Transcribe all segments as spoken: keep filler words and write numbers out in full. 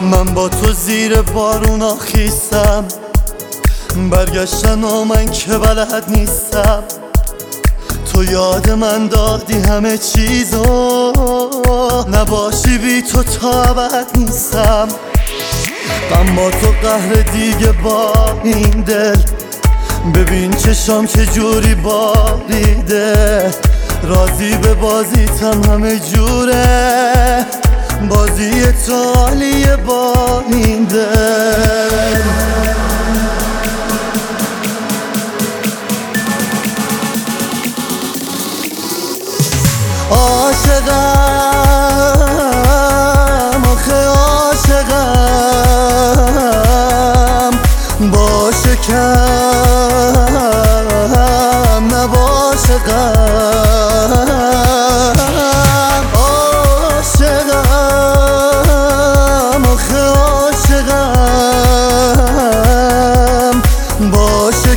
من با تو زیر بارونا خیستم، برگشتن و من که بلد نیستم. تو یاد من دادی همه چیزو، نباشی بی تو تا ابد نیستم. من با تو قهر دیگه با این دل، ببین چشام چه جوری باریده. راضی به بازیتم همه جوره، بازی تو عالیه با این دل. عاشقم آخه عاشقم، باشه کم نباشه غم. عاشقم آخه عاشقم، باشه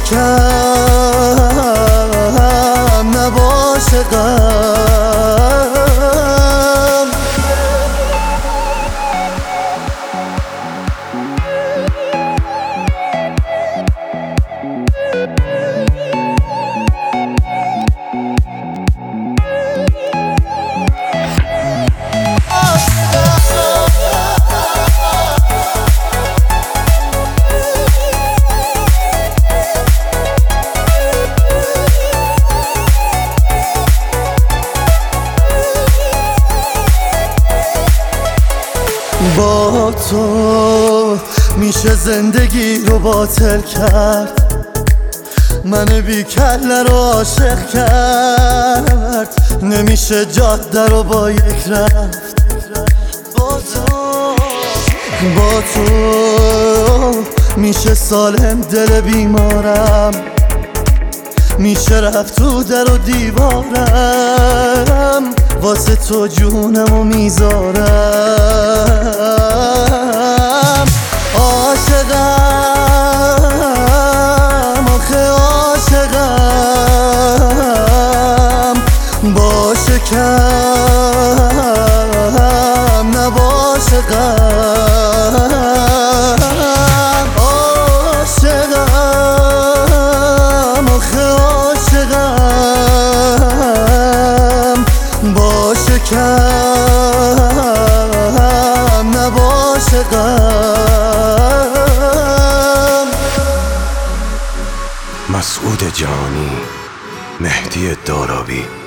کم نباشه غم. با تو میشه زندگی رو باطل کرد، من بی کله رو عاشق کرد. نمیشه جاده رو با یک رفت، با تو با تو میشه سالم دل بیمارم، میشه رفت تو در و دیوارم، واسه تو جونمو میذارم. عاشقم آخه عاشقم، باشه کم نباشه غم. عاشقم آخه عاشقم، باشه کم نباشه غم. مسعود جهانی، مهدی دارابی.